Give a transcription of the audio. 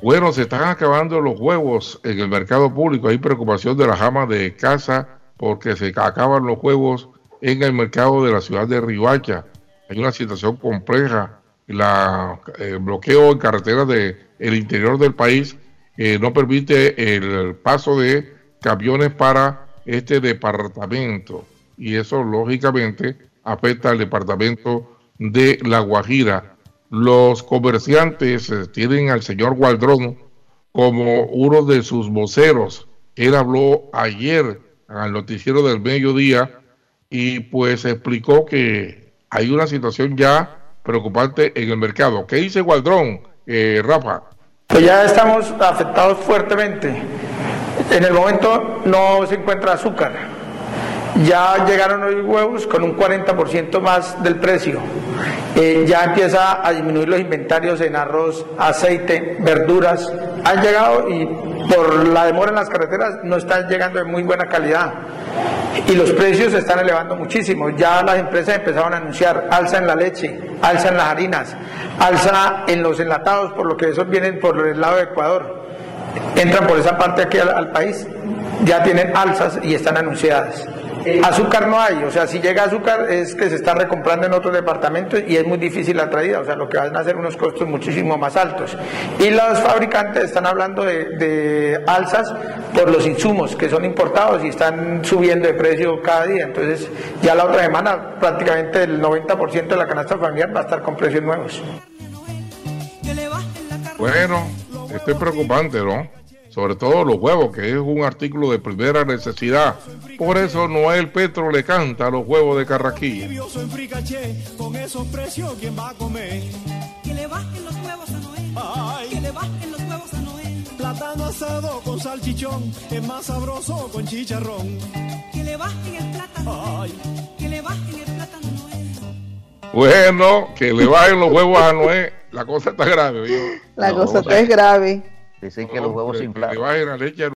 Bueno, se están acabando los huevos en el mercado público. Hay preocupación de las amas de casa porque se acaban los huevos en el mercado de la ciudad de Riohacha. Hay una situación compleja. El bloqueo en carreteras del interior del país no permite el paso de camiones para este departamento. Y eso, lógicamente, afecta al departamento de La Guajira. Los comerciantes tienen al señor Gualdrón como uno de sus voceros. Él habló ayer al noticiero del mediodía y pues explicó que hay una situación ya preocupante en el mercado. ¿Qué dice Gualdrón, Rafa? Pues ya estamos afectados fuertemente. En el momento no se encuentra azúcar. Ya llegaron los huevos con un 40% más del precio. Ya empieza a disminuir los inventarios en arroz, aceite, verduras. Han llegado y por la demora en las carreteras no están llegando de muy buena calidad. Y los precios se están elevando muchísimo. Ya las empresas empezaron a anunciar alza en la leche, alza en las harinas, alza en los enlatados, por lo que esos vienen por el lado de Ecuador. Entran por esa parte aquí al país, ya tienen alzas y están anunciadas. Azúcar no hay, o sea, si llega azúcar es que se está recomprando en otros departamentos y es muy difícil la traída, o sea, lo que van a ser unos costos muchísimo más altos. Y los fabricantes están hablando de alzas por los insumos que son importados y están subiendo de precio cada día, entonces ya la otra semana prácticamente el 90% de la canasta familiar va a estar con precios nuevos. Bueno, esto es preocupante, ¿no? Sobre todo los huevos, que es un artículo de primera necesidad. Por eso Noel Petro le canta a los huevos de Carraquilla. Con esos precios, ¿quién va a comer? Que le bajen los huevos a Noel. Ay. Que le bajen los huevos a Noel. Plátano asado con salchichón es más sabroso con chicharrón. Que le bajen el plátano. Ay. Que le bajen el plátano a Noel. Bueno, que le bajen los huevos a Noel. La cosa está grave, ¿vio? La cosa está grave. Dicen que los huevos se inflaron. Que le bajen la leche a